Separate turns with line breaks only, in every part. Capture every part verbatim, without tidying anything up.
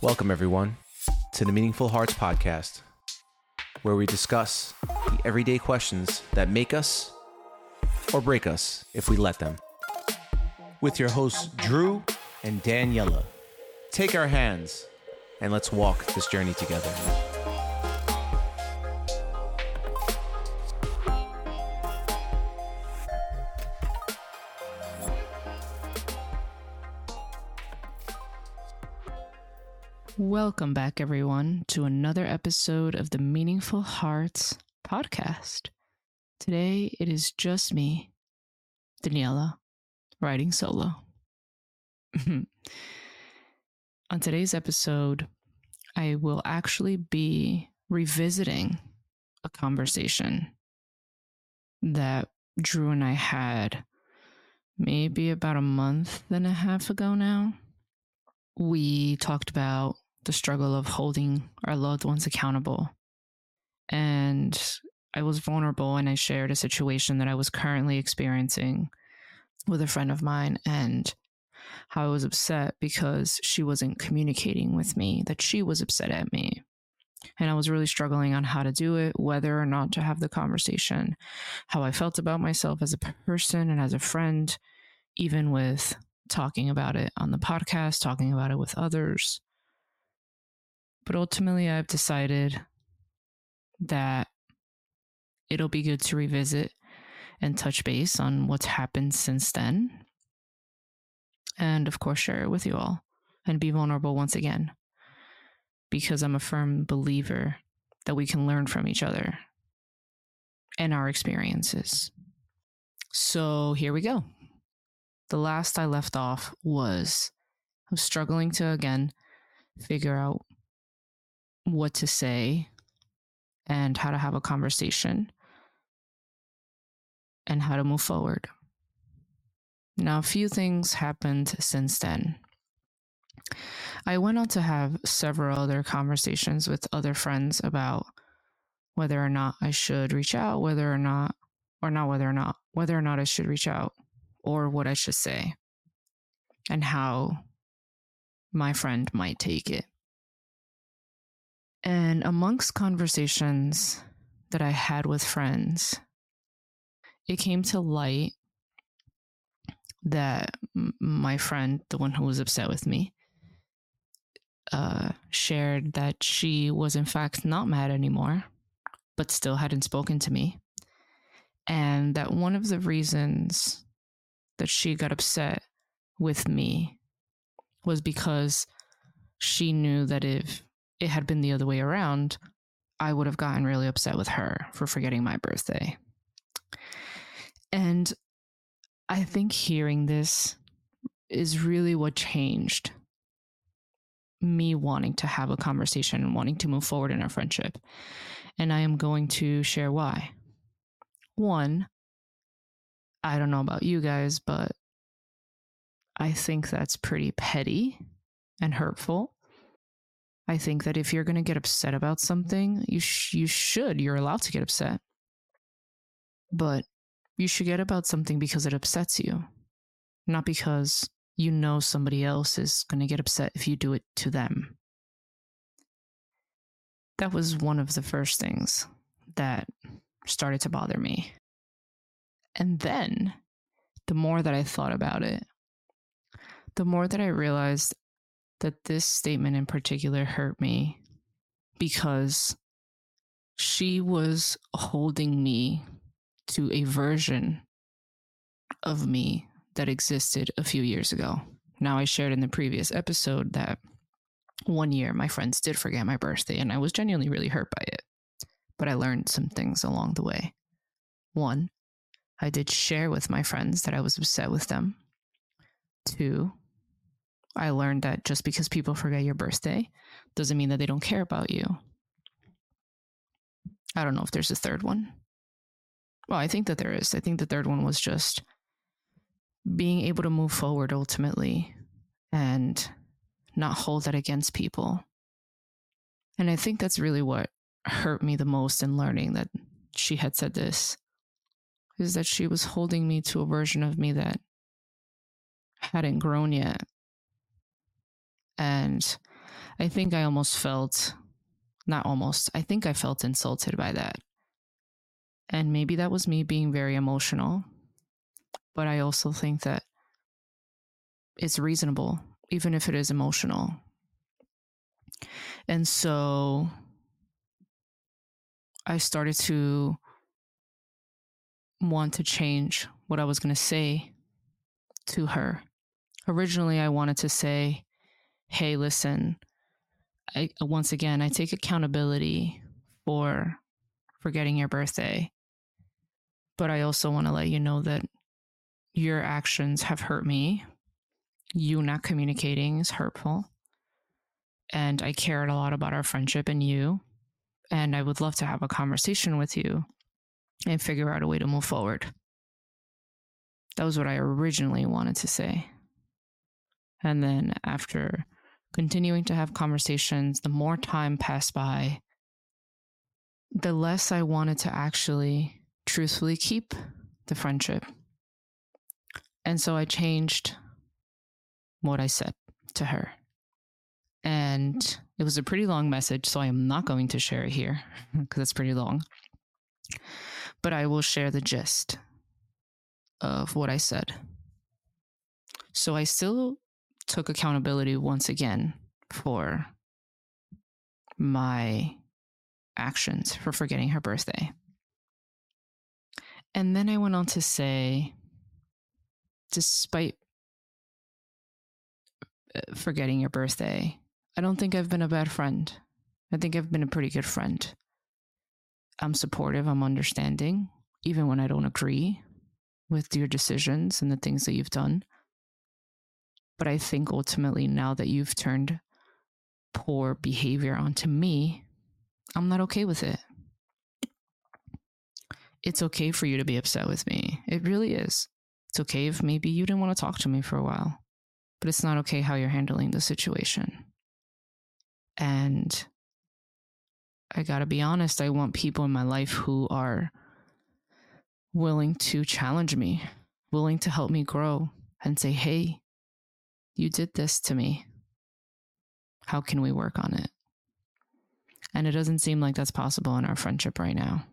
Welcome, everyone, to the Meaningful Hearts podcast, where we discuss the everyday questions that make us or break us if we let them. With your hosts, Drew and Daniela. Take our hands and let's walk this journey together.
Welcome back, everyone, to another episode of the Meaningful Hearts podcast. Today, it is just me, Daniela, riding solo. On today's episode, I will actually be revisiting a conversation that Drew and I had maybe about a month and a half ago now. We talked about the struggle of holding our loved ones accountable. And I was vulnerable and I shared a situation that I was currently experiencing with a friend of mine and how I was upset because she wasn't communicating with me, that she was upset at me. And I was really struggling on how to do it, whether or not to have the conversation, how I felt about myself as a person and as a friend, even with talking about it on the podcast, talking about it with others. But ultimately, I've decided that it'll be good to revisit and touch base on what's happened since then. And of course, share it with you all and be vulnerable once again, because I'm a firm believer that we can learn from each other and our experiences. So here we go. The last I left off was I was struggling to, again, figure out what to say and how to have a conversation and how to move forward. Now, a few things happened since then. I went on to have several other conversations with other friends about whether or not I should reach out, whether or not, or not whether or not, whether or not I should reach out, or what I should say, and how my friend might take it. And amongst conversations that I had with friends, it came to light that m- my friend, the one who was upset with me, uh, shared that she was in fact not mad anymore, but still hadn't spoken to me. And that one of the reasons that she got upset with me was because she knew that if it had been the other way around, I would have gotten really upset with her for forgetting my birthday. And I think hearing this is really what changed me wanting to have a conversation and wanting to move forward in our friendship. And I am going to share why. One, I don't know about you guys, but I think that's pretty petty and hurtful. I think that if you're going to get upset about something, you sh- you should, you're allowed to get upset. But you should get about something because it upsets you, not because you know somebody else is going to get upset if you do it to them. That was one of the first things that started to bother me. And then, the more that I thought about it, the more that I realized that this statement in particular hurt me because she was holding me to a version of me that existed a few years ago. Now, I shared in the previous episode that one year my friends did forget my birthday and I was genuinely really hurt by it. But I learned some things along the way. One, I did share with my friends that I was upset with them. Two, I learned that just because people forget your birthday doesn't mean that they don't care about you. I don't know if there's a third one. Well, I think that there is. I think the third one was just being able to move forward ultimately and not hold that against people. And I think that's really what hurt me the most in learning that she had said this, is that she was holding me to a version of me that hadn't grown yet. And I think I almost felt, not almost, I think I felt insulted by that. And maybe that was me being very emotional. But I also think that it's reasonable, even if it is emotional. And so I started to want to change what I was going to say to her. Originally, I wanted to say, hey, listen, I, once again, I take accountability for forgetting your birthday. But I also want to let you know that your actions have hurt me. You not communicating is hurtful. And I cared a lot about our friendship and you. And I would love to have a conversation with you and figure out a way to move forward. That was what I originally wanted to say. And then after continuing to have conversations, the more time passed by, the less I wanted to actually truthfully keep the friendship. And so I changed what I said to her. And it was a pretty long message, so I am not going to share it here because it's pretty long. But I will share the gist of what I said. So I still took accountability once again for my actions for forgetting her birthday. And then I went on to say, despite forgetting your birthday, I don't think I've been a bad friend. I think I've been a pretty good friend. I'm supportive, I'm understanding, even when I don't agree with your decisions and the things that you've done. But I think ultimately, now that you've turned poor behavior onto me, I'm not okay with it. It's okay for you to be upset with me. It really is. It's okay if maybe you didn't want to talk to me for a while, but it's not okay how you're handling the situation. And I gotta be honest, I want people in my life who are willing to challenge me, willing to help me grow and say, hey, you did this to me. How can we work on it? And it doesn't seem like that's possible in our friendship right now.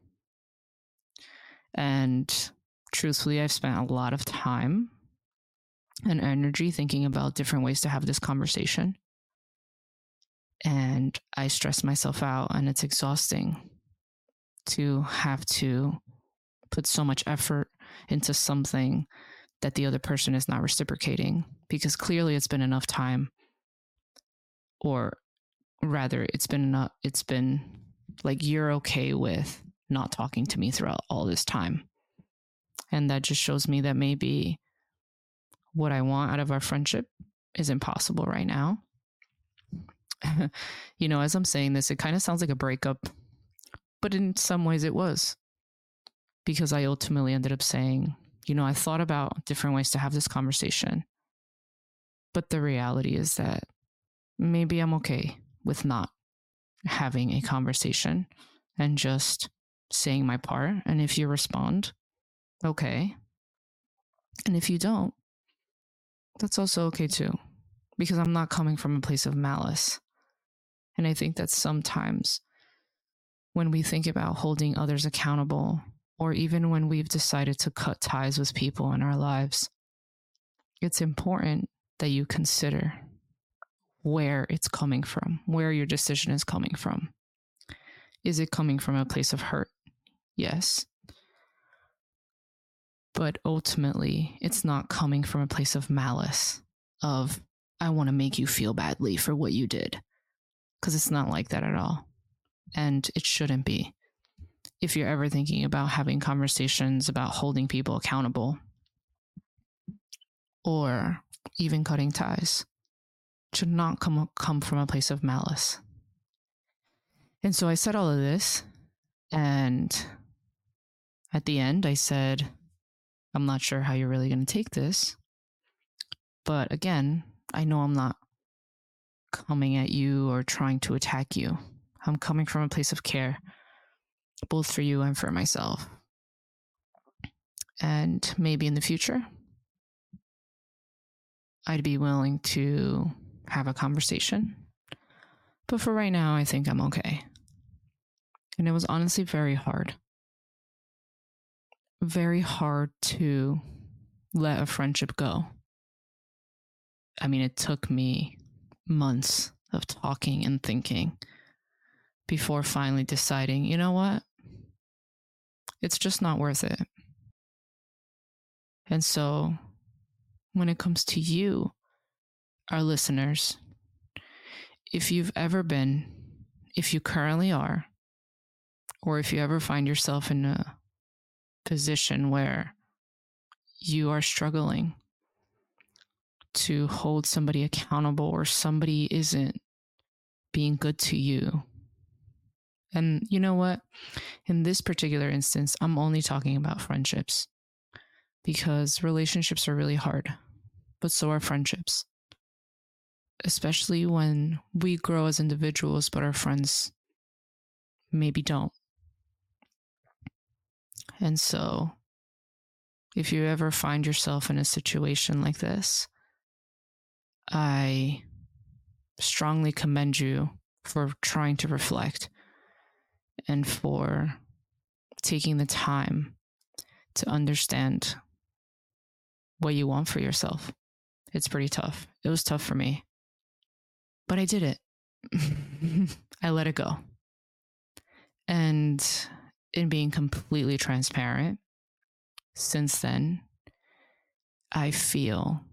And truthfully, I've spent a lot of time and energy thinking about different ways to have this conversation. And I stress myself out, and it's exhausting to have to put so much effort into something that the other person is not reciprocating, because clearly it's been enough time, or rather it's been enough, it's been like, you're okay with not talking to me throughout all this time. And that just shows me that maybe what I want out of our friendship is impossible right now. You know, as I'm saying this, it kind of sounds like a breakup, but in some ways it was, because I ultimately ended up saying, you know, I thought about different ways to have this conversation, but the reality is that maybe I'm okay with not having a conversation and just saying my part. And if you respond, okay. And if you don't, that's also okay too, because I'm not coming from a place of malice. And I think that sometimes when we think about holding others accountable, or even when we've decided to cut ties with people in our lives, it's important that you consider where it's coming from, where your decision is coming from. Is it coming from a place of hurt? Yes. But ultimately, it's not coming from a place of malice, of, I want to make you feel badly for what you did. Because it's not like that at all. And it shouldn't be. If you're ever thinking about having conversations about holding people accountable, or even cutting ties, it should not come, come from a place of malice. And so I said all of this, and at the end I said, I'm not sure how you're really going to take this, but again, I know I'm not coming at you or trying to attack you. I'm coming from a place of care, both for you and for myself. And maybe in the future, I'd be willing to have a conversation But for right now, I think I'm okay. And it was honestly very hard. Very hard to let a friendship go. I mean, it took me months of talking and thinking before finally deciding, you know what? It's just not worth it. And so when it comes to you, our listeners, if you've ever been, if you currently are, or if you ever find yourself in a position where you are struggling to hold somebody accountable or somebody isn't being good to you. And you know what? In this particular instance, I'm only talking about friendships because relationships are really hard, but so are friendships. Especially when we grow as individuals, but our friends maybe don't. And so if you ever find yourself in a situation like this, I strongly commend you for trying to reflect and for taking the time to understand what you want for yourself. It's pretty tough. It was tough for me, but I did it. I let it go. And in being completely transparent, since then, I feel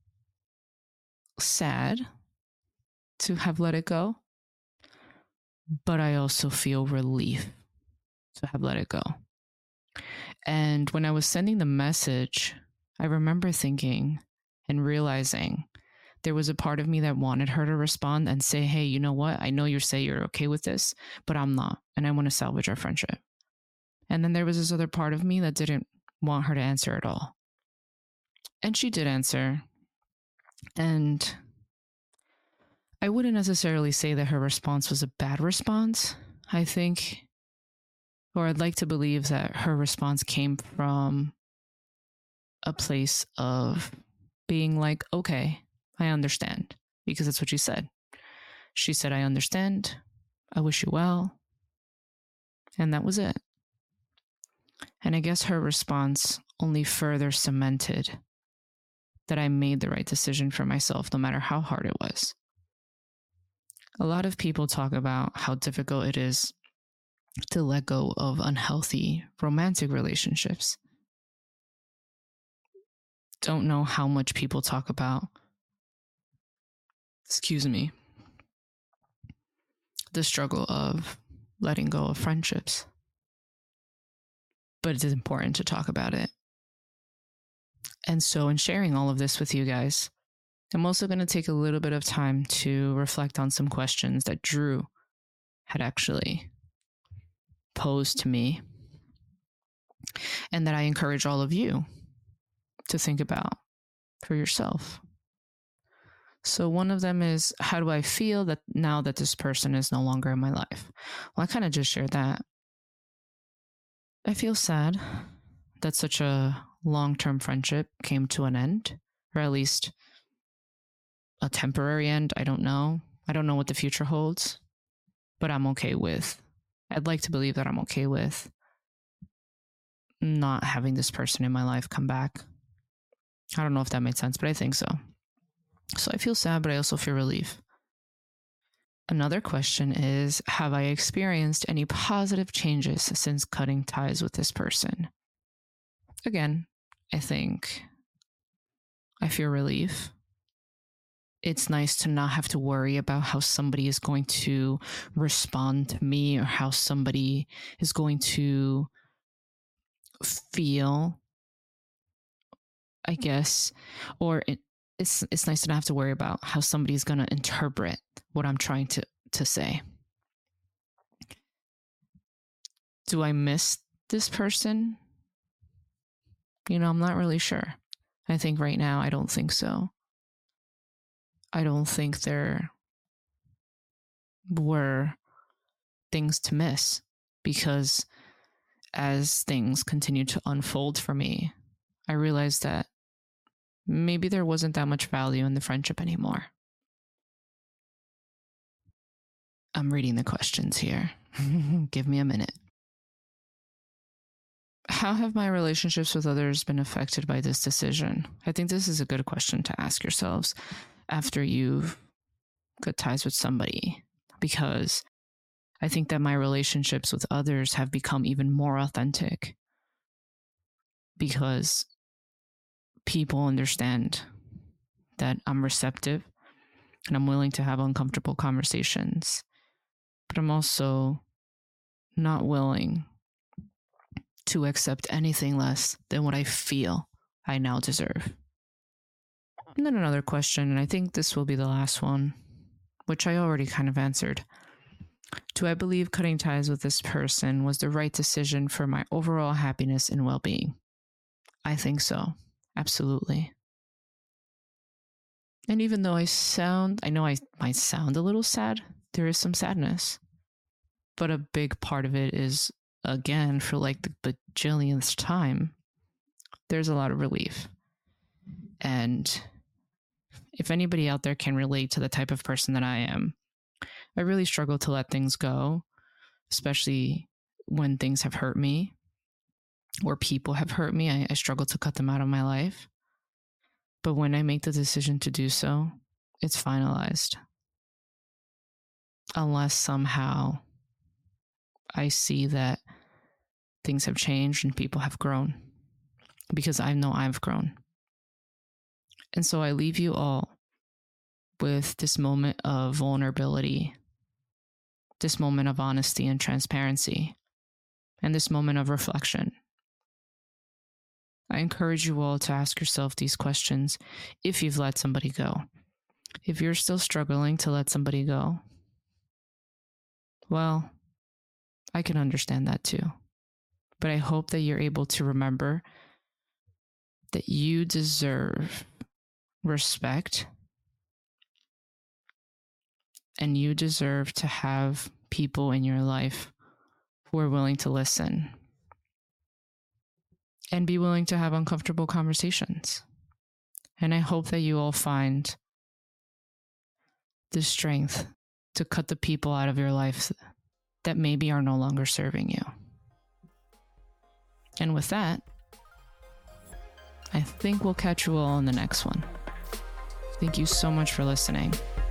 sad to have let it go, but I also feel relief to have let it go. And when I was sending the message, I remember thinking and realizing there was a part of me that wanted her to respond and say, hey, you know what? I know you say you're okay with this, but I'm not. And I want to salvage our friendship. And then there was this other part of me that didn't want her to answer at all. And she did answer. And I wouldn't necessarily say that her response was a bad response. I think, or I'd like to believe that her response came from a place of being like, okay, I understand, because that's what she said. She said, I understand. I wish you well. And that was it. And I guess her response only further cemented that I made the right decision for myself, no matter how hard it was. A lot of people talk about how difficult it is to let go of unhealthy romantic relationships. Don't know how much people talk about, excuse me, the struggle of letting go of friendships. But it is important to talk about it. And so in sharing all of this with you guys, I'm also going to take a little bit of time to reflect on some questions that Drew had actually posed to me, and that I encourage all of you to think about for yourself. So one of them is, how do I feel that now that this person is no longer in my life? Well, I kind of just shared that. I feel sad that such a long-term friendship came to an end, or at least a temporary end. I don't know. I don't know what the future holds, but I'm okay with, I'd like to believe that I'm okay with not having this person in my life come back. I don't know if that made sense, but I think so. So I feel sad, but I also feel relief. Another question is, have I experienced any positive changes since cutting ties with this person? Again, I think I feel relief. It's nice to not have to worry about how somebody is going to respond to me or how somebody is going to feel, I guess, or it, it's it's nice to not have to worry about how somebody's going to interpret what I'm trying to, to say. Do I miss this person? You know, I'm not really sure. I think right now, I don't think so. I don't think there were things to miss, because as things continued to unfold for me, I realized that maybe there wasn't that much value in the friendship anymore. I'm reading the questions here. Give me a minute. How have my relationships with others been affected by this decision? I think this is a good question to ask yourselves after you've cut ties with somebody, because I think that my relationships with others have become even more authentic because people understand that I'm receptive and I'm willing to have uncomfortable conversations, but I'm also not willing to accept anything less than what I feel I now deserve. And then another question, and I think this will be the last one, which I already kind of answered. Do I believe cutting ties with this person was the right decision for my overall happiness and well-being? I think so. Absolutely. And even though I sound, I know I might sound a little sad, there is some sadness. But a big part of it is, again, for like the bajillionth time, there's a lot of relief. And if anybody out there can relate to the type of person that I am, I really struggle to let things go, especially when things have hurt me or people have hurt me. I, I struggle to cut them out of my life. But when I make the decision to do so, it's finalized. Unless somehow I see that things have changed and people have grown, because I know I've grown. And so I leave you all with this moment of vulnerability, this moment of honesty and transparency, and this moment of reflection. I encourage you all to ask yourself these questions if you've let somebody go. If you're still struggling to let somebody go, well, I can understand that too. But I hope that you're able to remember that you deserve respect and you deserve to have people in your life who are willing to listen and be willing to have uncomfortable conversations. And I hope that you all find the strength to cut the people out of your life that maybe are no longer serving you. And with that, I think we'll catch you all in the next one. Thank you so much for listening.